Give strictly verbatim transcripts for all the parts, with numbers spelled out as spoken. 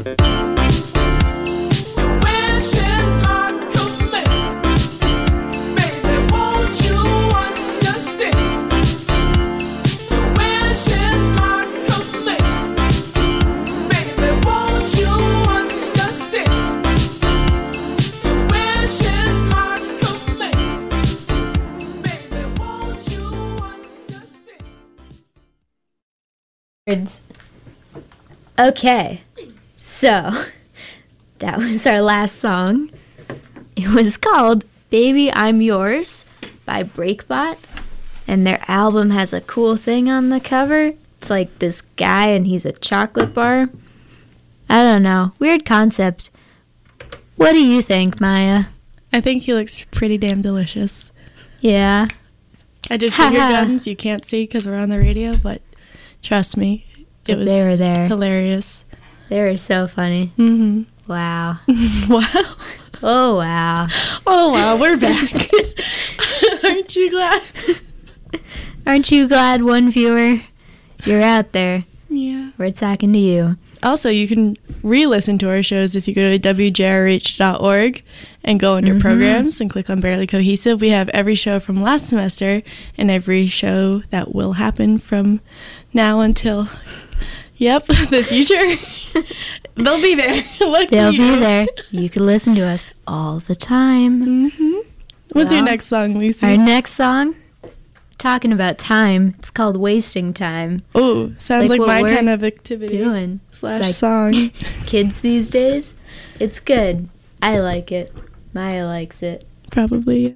Okay, so that was our last song. It was called Baby I'm Yours by Breakbot, and their album has a cool thing on the cover. It's like this guy and he's a chocolate bar. I don't know, weird concept. What do you think, Maya? I think he looks pretty damn delicious. Yeah. I did finger guns. You can't see because we're on the radio, but trust me, it was they were there. Hilarious. They were so funny. Mm-hmm. Wow. Wow. Oh, wow. Oh, wow, we're back. Aren't you glad? Aren't you glad, one viewer? You're out there. Yeah. We're talking to you. Also, you can re-listen to our shows if you go to w j r h dot org and go under mm-hmm. programs and click on Barely Cohesive. We have every show from last semester and every show that will happen from now until, yep, the future. They'll be there. Lucky They'll you. be there. You can listen to us all the time. Mm-hmm. What's well, your next song, Lucy? Our next song? Talking about time. It's called Wasting Time. Oh, sounds like, like my kind of activity. Doing. Slash like song. Kids these days. It's good. I like it. Maya likes it. Probably.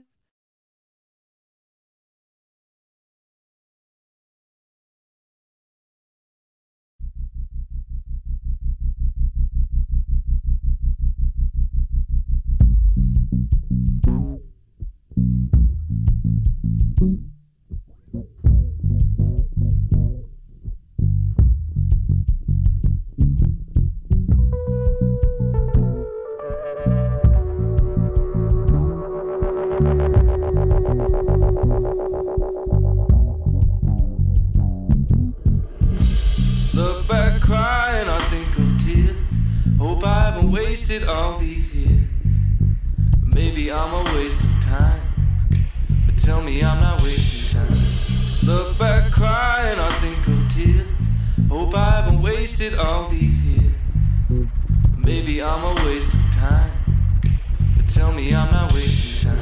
Look back crying, I think of tears. Hope I haven't wasted all these years. Maybe I'm a waste of time, but tell me I'm not wasting time. Look back crying, I think of tears. Hope I haven't wasted all these years. Maybe I'm a waste of time, but tell me I'm not wasting time.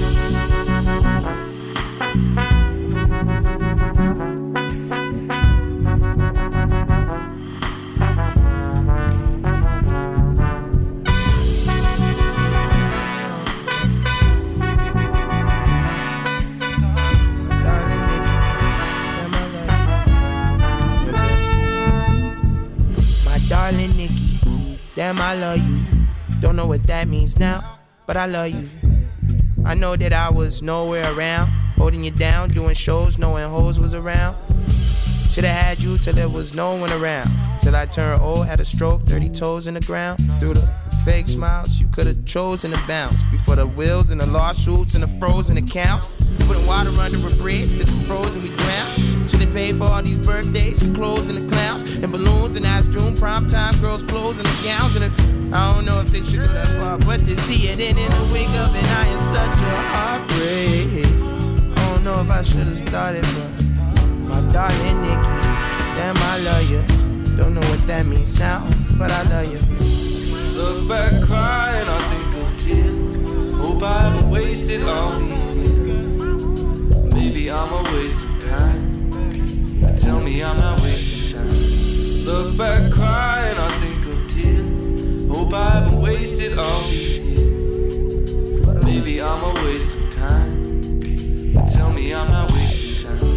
Darling Nikki, damn I love you. Don't know what that means now, but I love you. I know that I was nowhere around, holding you down, doing shows, knowing hoes was around. Should've had you till there was no one around. Till I turned old, had a stroke, dirty toes in the ground. Through the fake smiles, you could've chosen to bounce. Before the wills and the lawsuits and the frozen accounts. Putting water under a bridge to the frozen we drown. Should've paid for all these birthdays, the clothes and the clowns. And balloons and ice cream, prime time girls' clothes and the gowns. And it, I don't know if it should go that far, but to see it in, in the wake up and I am such a heartbreak. I don't know if I should've started, but my darling Nikki, damn I love you. Don't know what that means now, but I love you. Look back crying, I think of tears. Hope I haven't wasted all these years. Maybe I'm a waste of time, but tell me I'm not wasting time. Look back crying, I think of tears. Hope I haven't wasted all these years. Maybe I'm a waste of time, but tell me I'm not wasting time.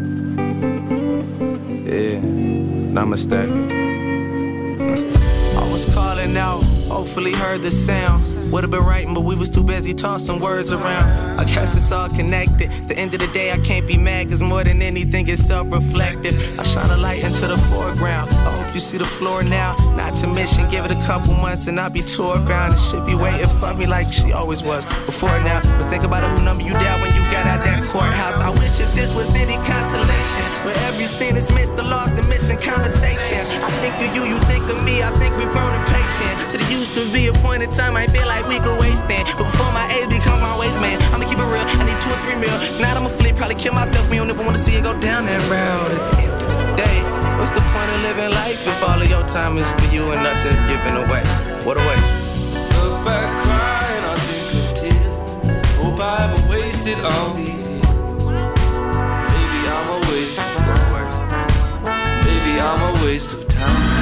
Namaste. I was calling out, hopefully heard the sound. Would've been writing, but we was too busy tossing words around. I guess it's all connected. The end of the day, I can't be mad, cause more than anything, it's self-reflective. I shine a light into the foreground. I hope you see the floor now. Not to mention, give it a couple months and I'll be tour bound. And she'll be waiting for me like she always was before now. But think about it, who number you down when you got out that courthouse. I wish if this was any consolation, but every scene is missed, the lost and missing conversations. I think of you, you think of me, I think we've grown impatient. To the used to be a point in time, I feel like we could waste it. But before my age become my waist, man, I'ma keep it real, I need two or three mil. If not, I'ma flip, probably kill myself, we don't ever wanna see it go down that road. At the end of the day, what's the point of living life if all of your time is for you and nothing's given away? What a waste. Look back crying, I think of tears. Hope I haven't wasted all these years. Maybe I'm a waste of time. Maybe I'm a waste of time.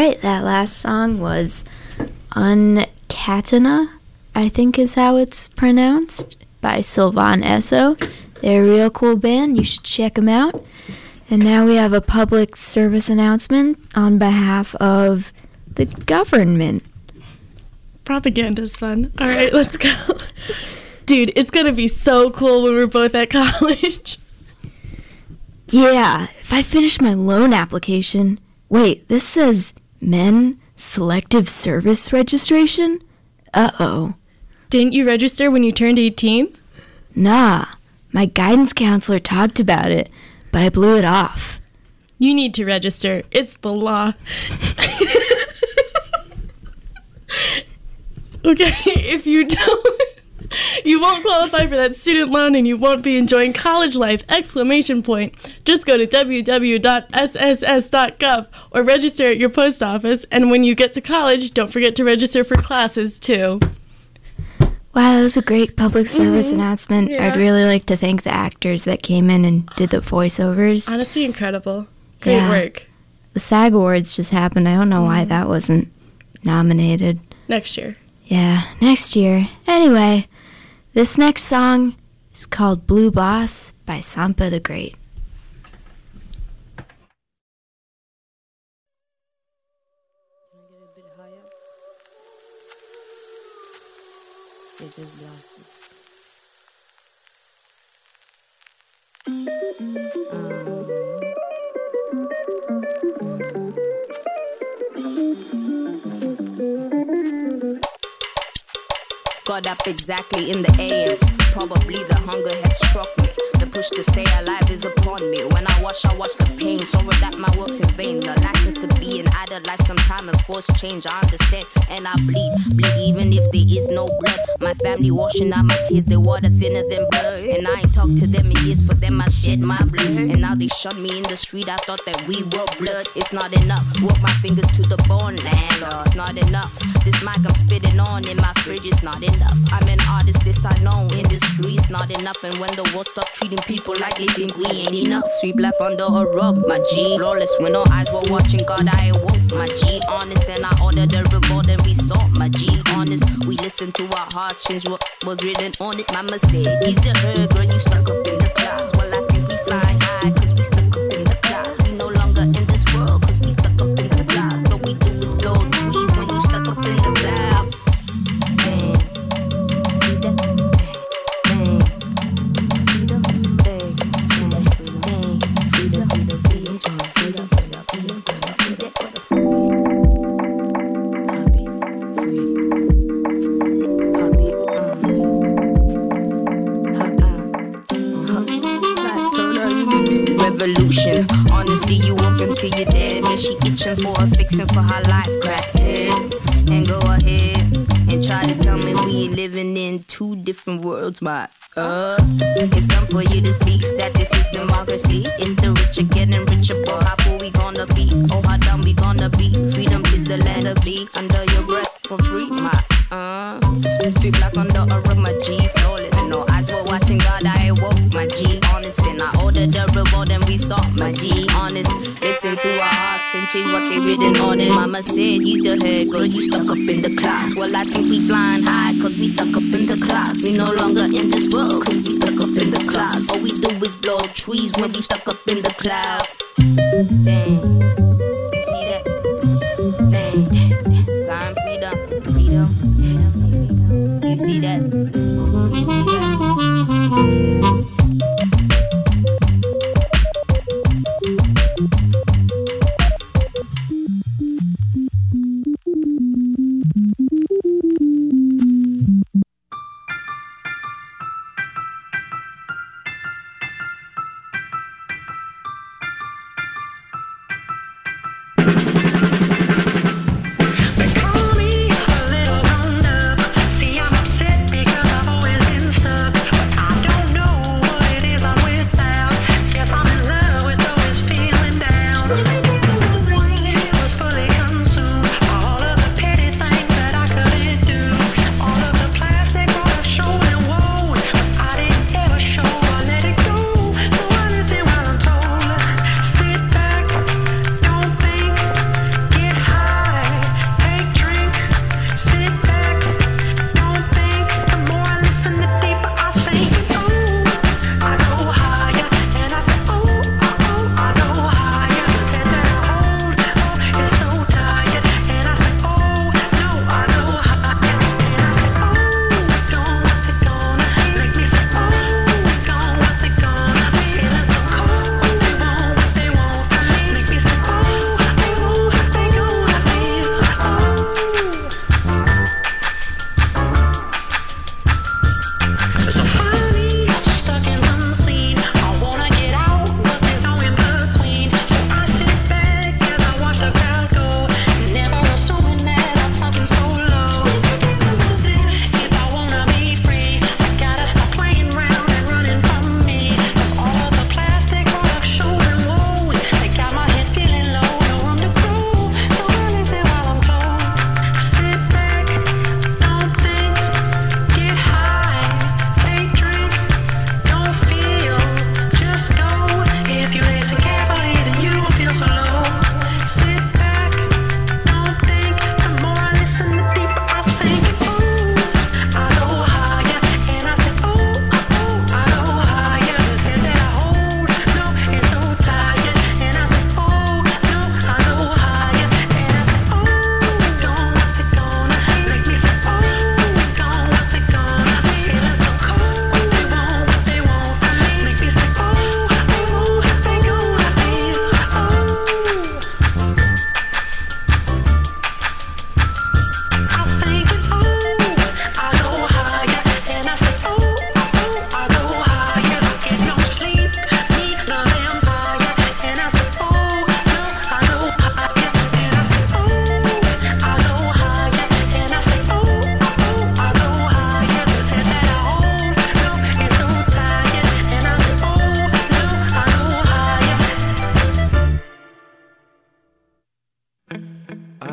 right, that last song was Uncatena, I think is how it's pronounced, by Sylvan Esso. They're a real cool band. You should check them out. And now we have a public service announcement on behalf of the government. Propaganda's fun. All right, let's go. Dude, it's going to be so cool when we're both at college. Yeah, if I finish my loan application. Wait, this says men selective service registration? Uh-oh. Didn't you register when you turned eighteen? Nah, my guidance counselor talked about it, but I blew it off. You need to register. It's the law. Okay, if you don't, you won't qualify for that student loan and you won't be enjoying college life, exclamation point. Just go to w w w dot s s s dot gov or register at your post office, and when you get to college, don't forget to register for classes, too. Wow, that was a great public service mm-hmm. announcement. Yeah. I'd really like to thank the actors that came in and did the voiceovers. Honestly, incredible. Great yeah. work. The SAG Awards just happened. I don't know mm-hmm. why that wasn't nominated. Next year. Yeah, next year. Anyway, this next song is called Blue Boss by Sampa the Great. It just blasted. Got up exactly in the A Ms. Probably the hunger had struck me. The push to stay alive is upon me. When I wash, I watch the pain. Sorry that my work's in vain. The license to be an adult life sometime and force change. I understand and I bleed. Bleed even if there is no blood. My family washing out my tears. They water thinner than blood. And I ain't talked to them in years. For them I shed my blood. And now they shot me in the street. I thought that we were blood. It's not enough. Work my fingers to the bone, landlord. It's not enough. This mic I'm spitting on in my fridge is not enough. I'm an artist, this I know. Industry is not enough. And when the world stop treating people like they think we ain't enough. Sweep life under a rug, my G. Flawless when our eyes were watching, God I awoke, my G. Honest, and I ordered the reward and we saw, my G. Honest, we listened to our hearts change what was written on it. Mama said, is you heard, girl, you stuck up in the clouds. Well, I think we fly high, cause we stuck up in the clouds. We no longer in this world, cause we stuck up in the clouds. All we do is blow trees when you stuck up in the clouds. Man, see that? Man, freedom, bang, see that? Bang, freedom, freedom, freedom, freedom, freedom, freedom, see that? Happy, free, happy, uh, free, happy, uh, revolution. Honestly, you woke until you're dead. Yeah, she itching for a fixing for her life. Crackhead, and go ahead and try to tell me we ain't living in two different worlds, my uh. It's time for you to see that this is democracy. If the rich are getting richer, boy, how poor we gonna be? Oh, how dumb we gonna be? Freedom is the land of thee. Under your breath for free, my uh. Sweet, sweet life under a rug, my G. Flawless. And no eyes were watching, God, I awoke, my G. Honest, and I ordered the reward and we saw, my G. Honest, listen to our hearts and change what they written on it. Mama said, use your head, girl, you stuck up in the clouds. Well, I think we flying high, cause we stuck up in the clouds. We no longer in this world, cause we stuck up in the clouds. All we do is blow trees when we stuck up in the clouds. Dang, you see that? Dang, time freedom, freedom, freedom. You see that? You see that?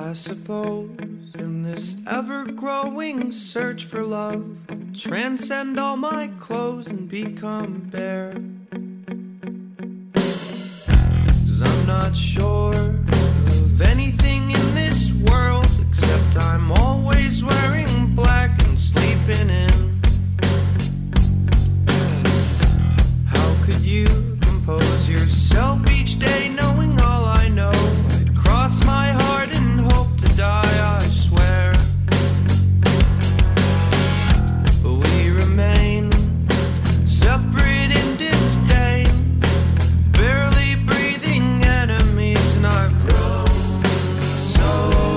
I suppose in this ever-growing search for love, I'll transcend all my clothes and become bare. 'Cause I'm not sure of anything in this world, except I'm always wearing black and sleeping in. How could you compose yourself each day knowing all I know? I'd cross my heart and hope to die, I swear. But we remain separate in disdain, barely breathing enemies, and I've grown so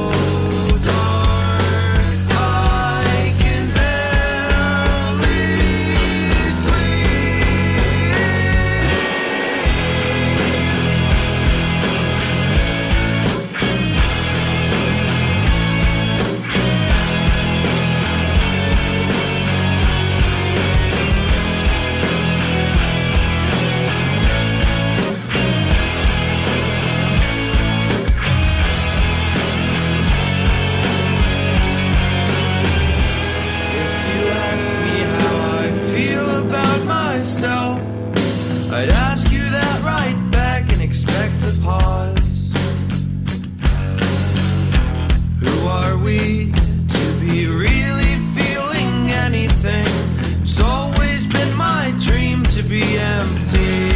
dark I can barely I'd ask you that right back and expect a pause. Who are we to be really feeling anything? It's always been my dream to be empty.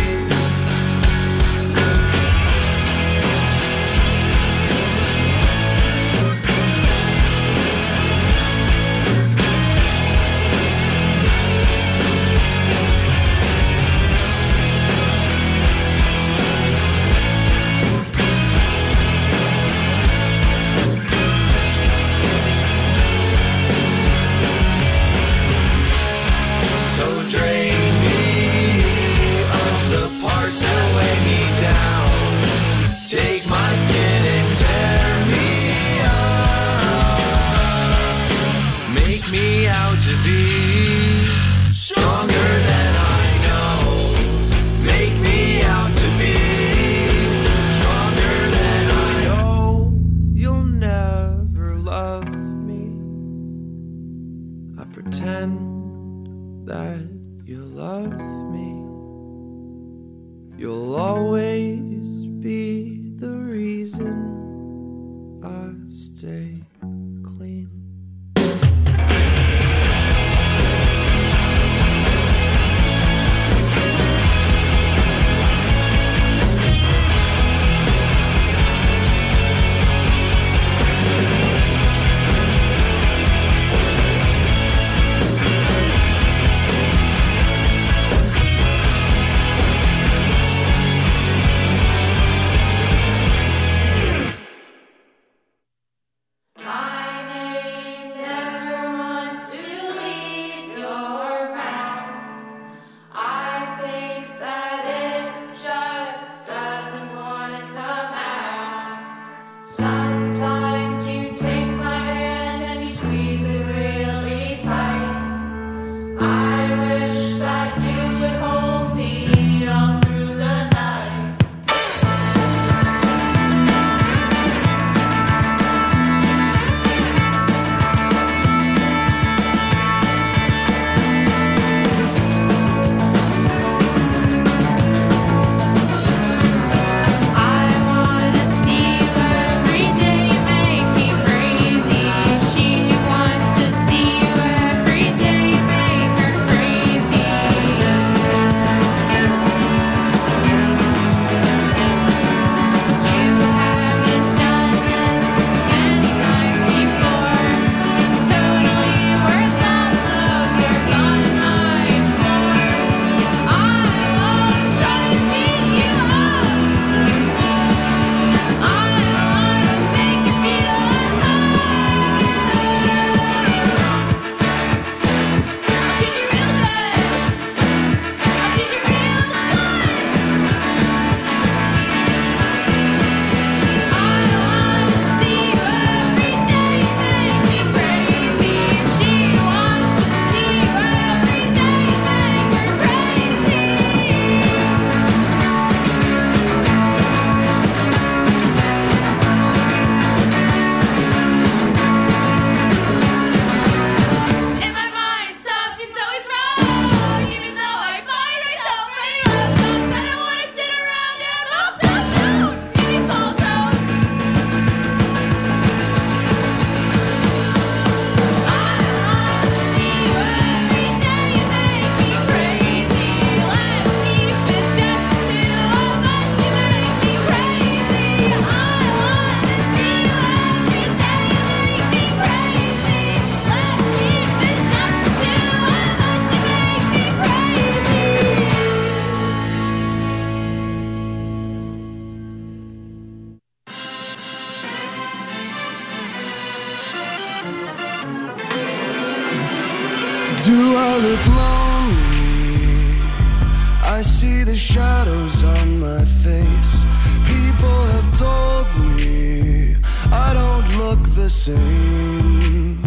look lonely. I see the shadows on my face. People have told me I don't look the same.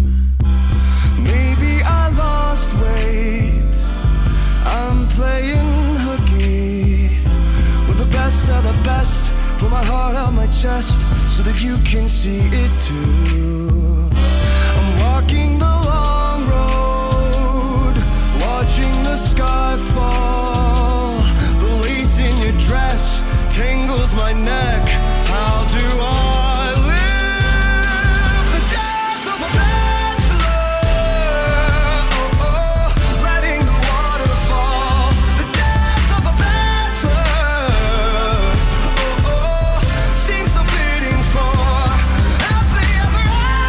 Maybe I lost weight. I'm playing hooky with the best of the best. Put my heart on my chest so that you can see it too. I'm walking the long road, watching the sky fall. The lace in your dress tangles my neck. How do I live the death of a bachelor? Oh, oh, letting the water fall. The death of a bachelor. Oh, oh, seems so fitting for happily ever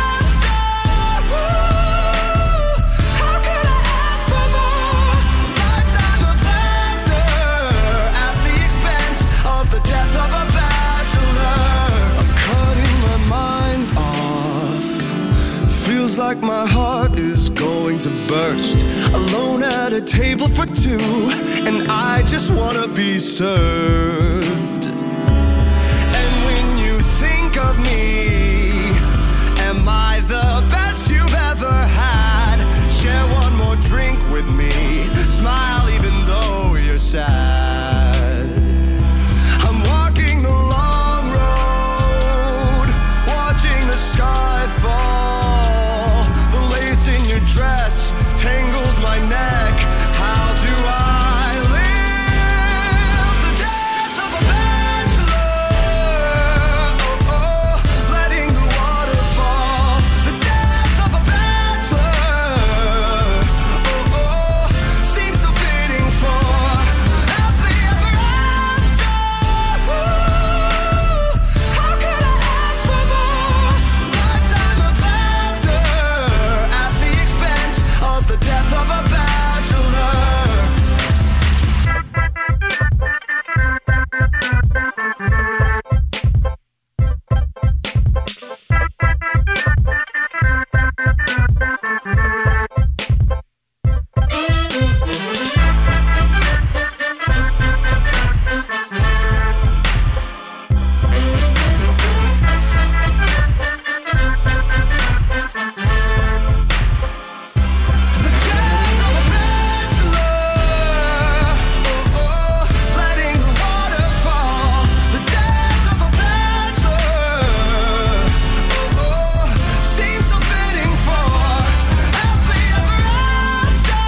after. Ooh, how could I ask for more? Lifetime of laughter at the expense of the death of a bachelor. I'm cutting my mind off. Feels like my heart is going to burst. Alone at a table for two, and I just wanna be served. And when you think of me, am I the best you've ever had? Share one more drink with me. Smile even though you're sad. I'm walking the long road, watching the sky fall. The lace in your dress tangles my neck. How do I live the death of a bachelor? Oh, oh, letting the water fall. The death of a bachelor. Oh, oh, seems so fitting for happily ever after. Ooh, how could I ask for more? Lifetime of laughter at the expense of the death of a bachelor. The death of a bachelor. Oh, oh, letting the water fall. The death of a bachelor. Oh, oh, seems so fitting for happily ever after.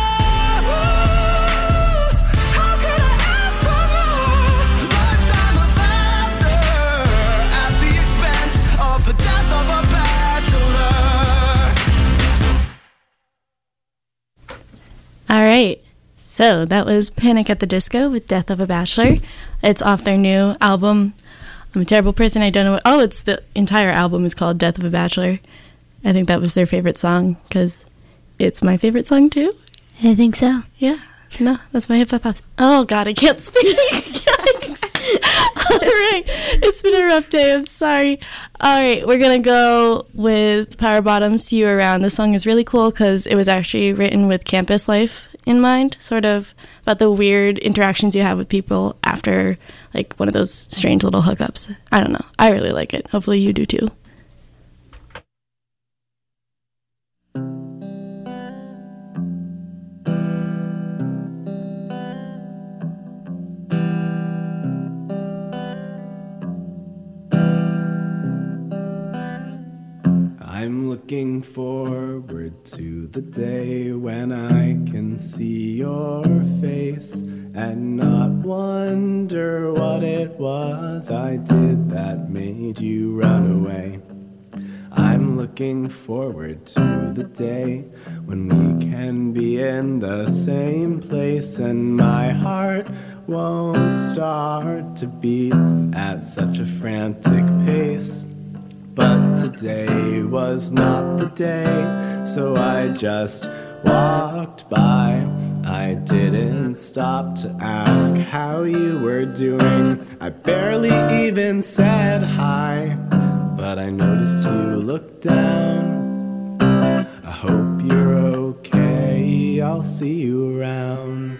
Ooh, how could I ask for more? Lifetime of laughter at the expense of the death of a bachelor. All right. So that was Panic at the Disco with Death of a Bachelor. It's off their new album. I'm a terrible person. I don't know what. Oh, it's the entire album is called Death of a Bachelor. I think that was their favorite song because it's my favorite song too. I think so. Yeah. No, that's my hypothesis. Oh, God, I can't speak. Yikes. All right. It's been a rough day. I'm sorry. All right. We're going to go with Power Bottom, See You Around. This song is really cool because it was actually written with campus life in mind, sort of about the weird interactions you have with people after, like, one of those strange little hookups. I don't know. I really like it. Hopefully you do, too. I'm looking forward to the day when I can see your face and not wonder what it was I did that made you run away. I'm looking forward to the day when we can be in the same place and my heart won't start to beat at such a frantic pace. But today was not the day, so I just walked by. I didn't stop to ask how you were doing. I barely even said hi, but I noticed you looked down. I hope you're okay. I'll see you around.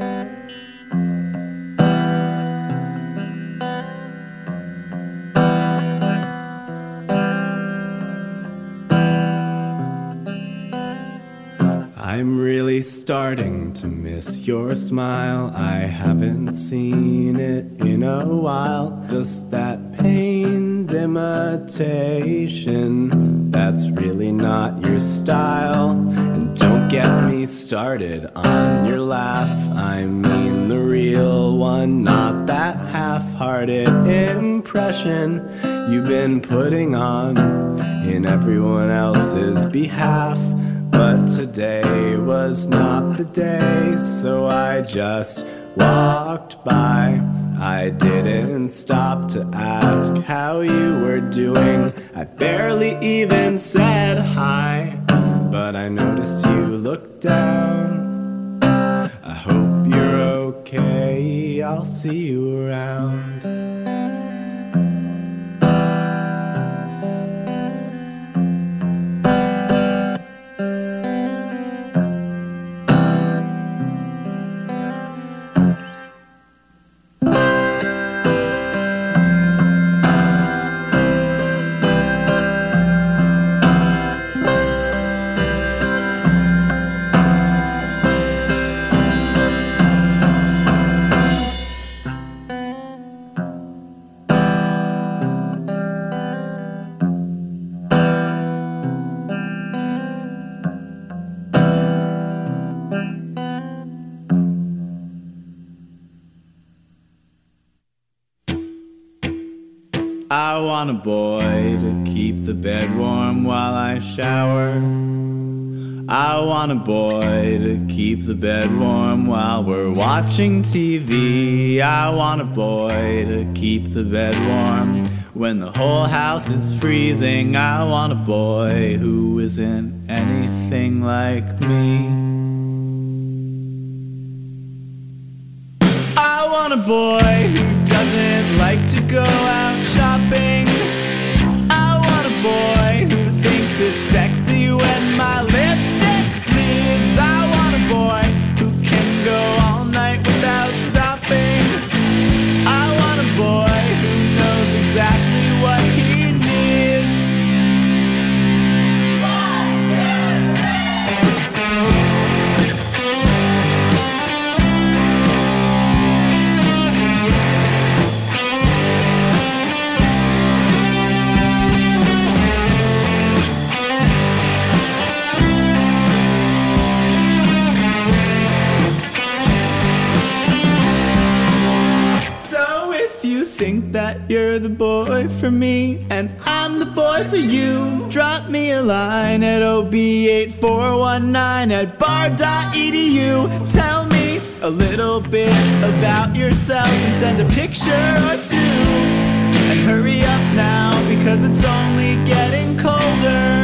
I'm really starting to miss your smile. I haven't seen it in a while. Just that pained imitation, that's really not your style. And don't get me started on your laugh. I mean the real one, not that half-hearted impression you've been putting on in everyone else's behalf. But today was not the day, so I just walked by. I didn't stop to ask how you were doing. I barely even said hi, but I noticed you looked down. I hope you're okay, I'll see you around. I want a boy to keep the bed warm while I shower. I want a boy to keep the bed warm while we're watching T V. I want a boy to keep the bed warm when the whole house is freezing. I want a boy who isn't anything like me. I want a boy who doesn't like to go out shopping. I want a boy who thinks it's sexy when my lipstick bleeds. I want a boy who can go all night without stopping. I want a boy who knows exactly what he needs. One, two, think that you're the boy for me and I'm the boy for you. Drop me a line at O B eight four one nine at bar dot E D U. Tell me a little bit about yourself and send a picture or two. And hurry up now because it's only getting colder.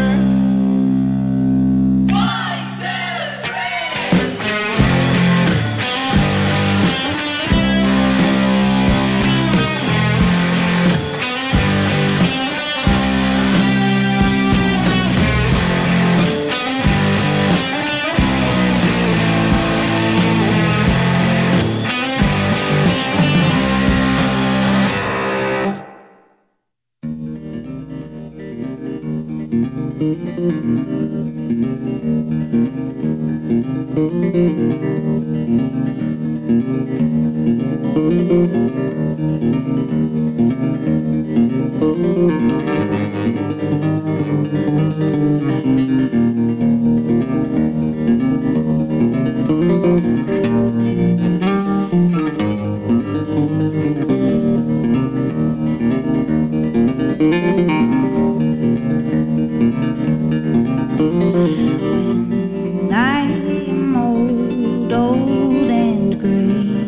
When I'm old, old and grey,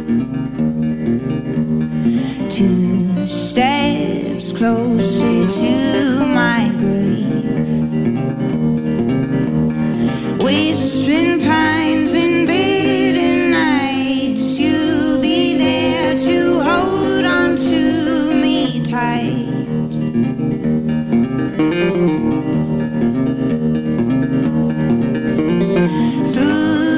two steps closer to my grave, whispering pines and bitter nights, you'll be there to hold on to me tight. Through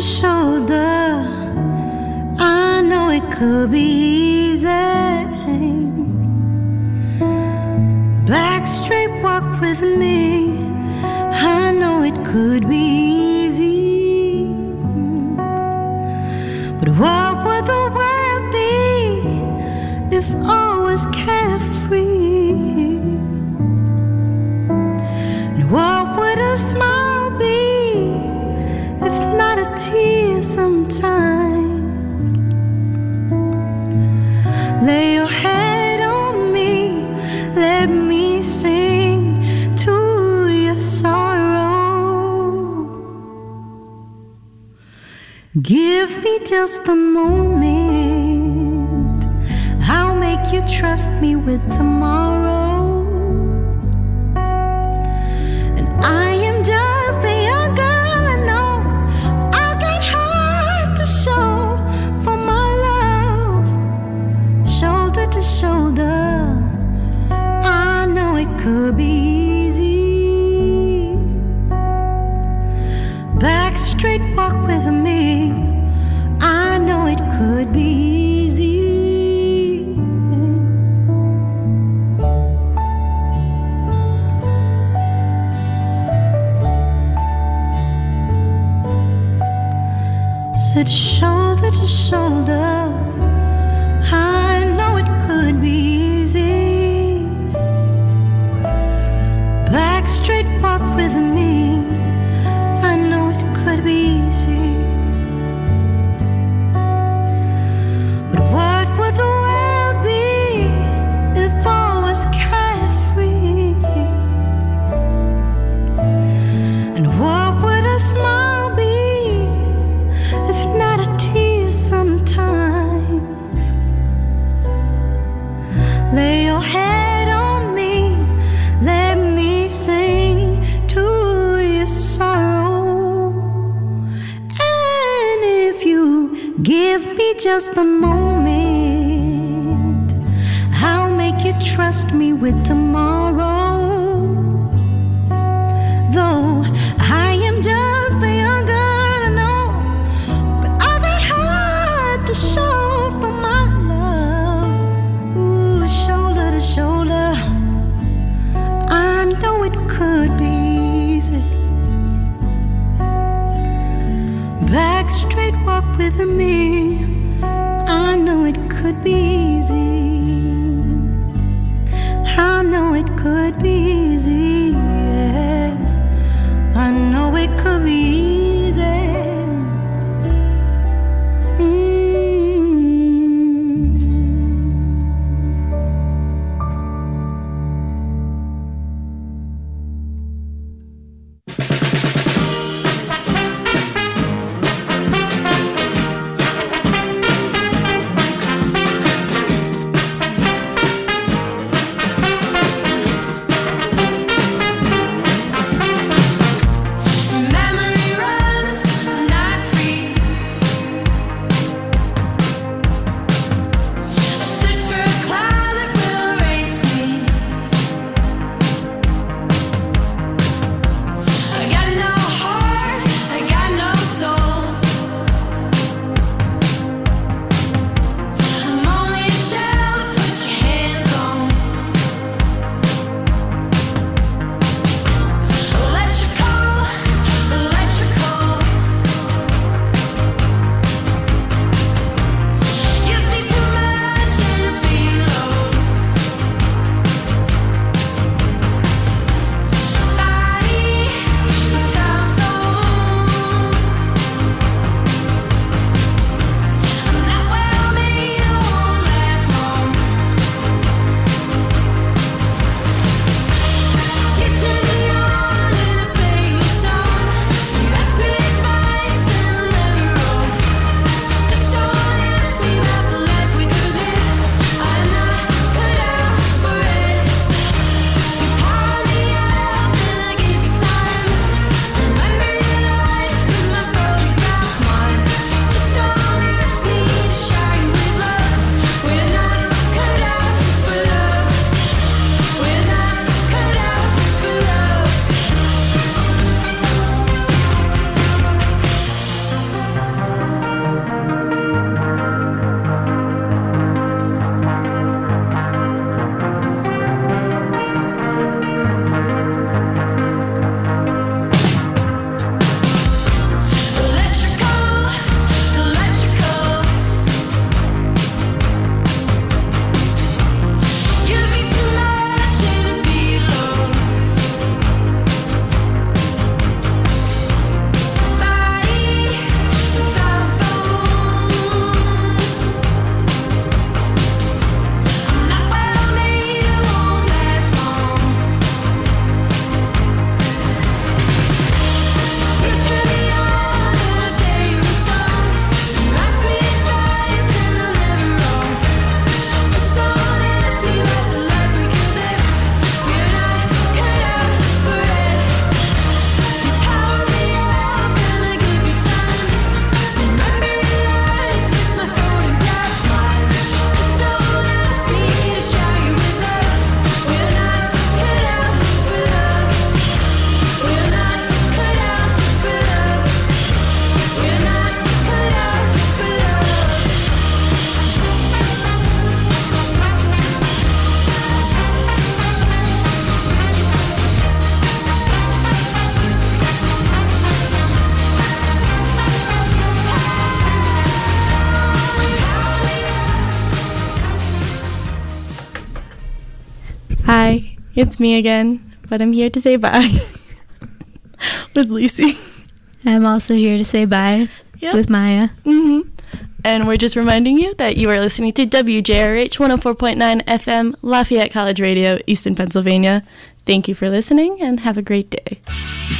shoulder. I know it could be easy. Back straight walk with me. I know it could be easy. But what would the world be if all was carefree? And what would a smile be if not a tear sometimes? Lay your head on me, let me sing to your sorrow. Give me just a moment, I'll make you trust me with tomorrow. And I am just a young girl, I know I'll get hard to show for my love. Shoulder to shoulder, I know it could be easy. Back straight walk with me, I know it could be easy. Sit shoulder to shoulder, I know it could be easy. Back straight walk with me, I know it could be easy. But what would the world be if all was carefree? And what would a smile be if not a tear sometimes? Lay your head on me, let me sing to your sorrow. And if you give me just a moment, I'll make you trust me with tomorrow. Though I am just a young girl, I know, but I'll be hard to show for my love. Ooh, shoulder to shoulder, I know it could be easy. Back straight walk with me, I know it could be easy. I know it could be easy, yes. I know it could be easy. Memory It's me again, but I'm here to say bye with Lucy. I'm also here to say bye Yep. with Maya. Mm-hmm. And we're just reminding you that you are listening to W J R H one oh four point nine F M, Lafayette College Radio, Easton, Pennsylvania. Thank you for listening, and have a great day.